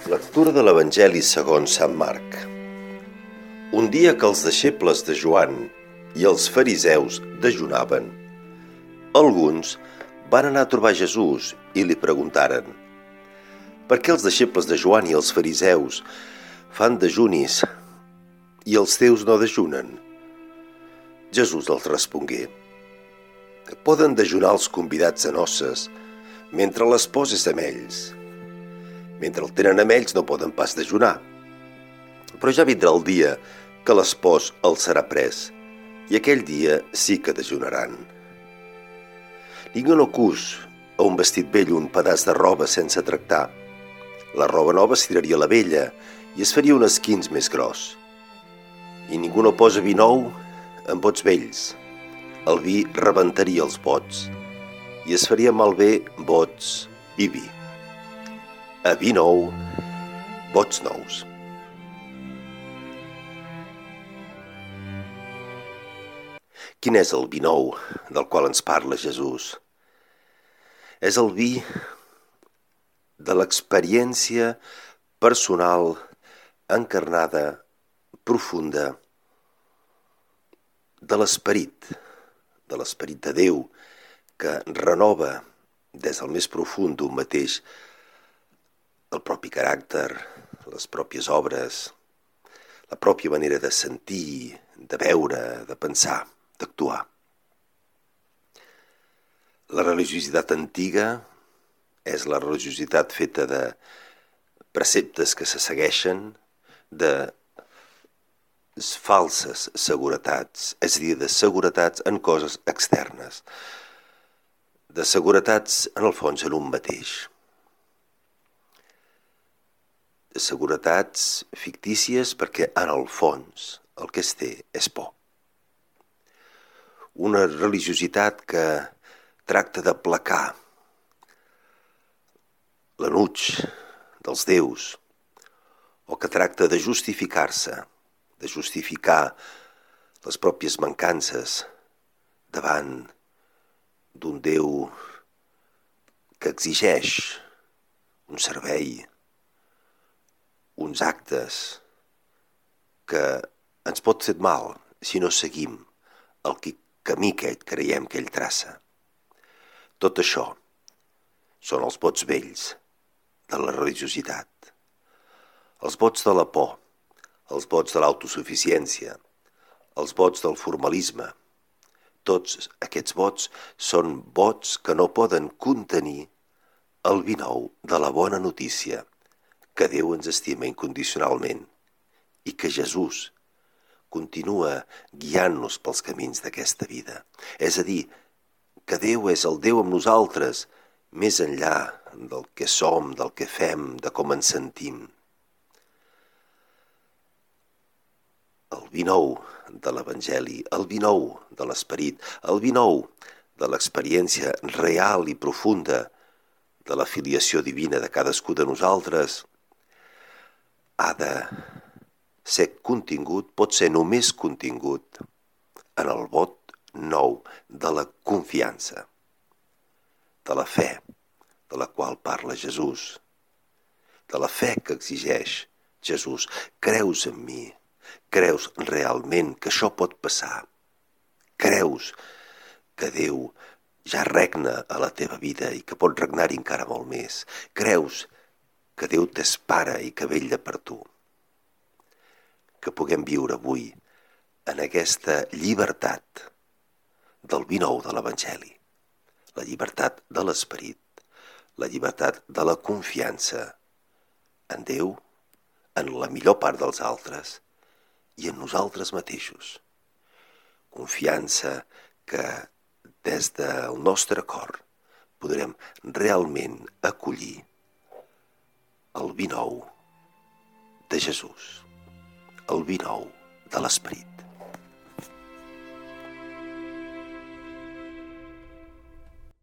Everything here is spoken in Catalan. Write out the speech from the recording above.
Lectura de l'Evangeli segons Sant Marc. Un dia que els deixebles de Joan i els fariseus dejunaven, alguns van anar a trobar Jesús i li preguntaren: «Per què els deixebles de Joan i els fariseus fan dejunis i els teus no dejunen?» Jesús els respongué: «Poden dejunar els convidats a noces mentre l'espòs és amb ells. Mentre el tenen amb ells no poden pas dejunar. Però ja vindrà el dia que l'espòs els serà pres, i aquell dia sí que dejunaran. Ningú no cus a un vestit vell un pedaç de roba sense tractar. La roba nova estiraria la vella i es faria un esquinç més gros. I ningú no posa vi nou en bots vells. El vi rebentaria els bots i es faria malbé bots i vi. A vi nou, bots nous». Quin és el vi nou del qual ens parla Jesús? És el vi de l'experiència personal, encarnada, profunda, de l'esperit de Déu, que renova des del més profund d'un mateix el propi caràcter, les pròpies obres, la pròpia manera de sentir, de veure, de pensar, d'actuar. La religiositat antiga és la religiositat feta de preceptes que se segueixen, de falses seguretats, és a dir, de seguretats en coses externes, de seguretats en el fons en un mateix. De seguretats fictícies perquè en el fons el que es té és por. Una religiositat que tracta d'aplacar l'enuig dels déus o que tracta de justificar-se, de justificar les pròpies mancances davant d'un Déu que exigeix un servei, uns actes que ens pot fer mal si no seguim el camí que creiem que ell traça. Tot això són els bots vells de la religiositat, els bots de la por, els bots de l'autosuficiència, els bots del formalisme. Tots aquests bots són bots que no poden contenir el vi nou de la bona notícia, que Déu ens estima incondicionalment i que Jesús continua guiant-nos pels camins d'aquesta vida. És a dir, que Déu és el Déu amb nosaltres, més enllà del que som, del que fem, de com ens sentim. El vi nou de l'Evangeli, el vi nou de l'esperit, el vi nou de l'experiència real i profunda de la filiació divina de cadascú de nosaltres, ha de ser contingut, pot ser només contingut en el bot nou de la confiança, de la fe de la qual parla Jesús, de la fe que exigeix Jesús. Creus en mi? Creus realment que això pot passar? Creus que Déu ja regna a la teva vida i que pot regnar-hi encara molt més? Creus que Déu t'espera i que vetlla per tu? Que puguem viure avui en aquesta llibertat del vi nou de l'Evangeli, la llibertat de l'esperit, la llibertat de la confiança en Déu, en la millor part dels altres i en nosaltres mateixos. Confiança que des del nostre cor podrem realment acollir el vi nou de Jesús, el vi nou de l'esperit.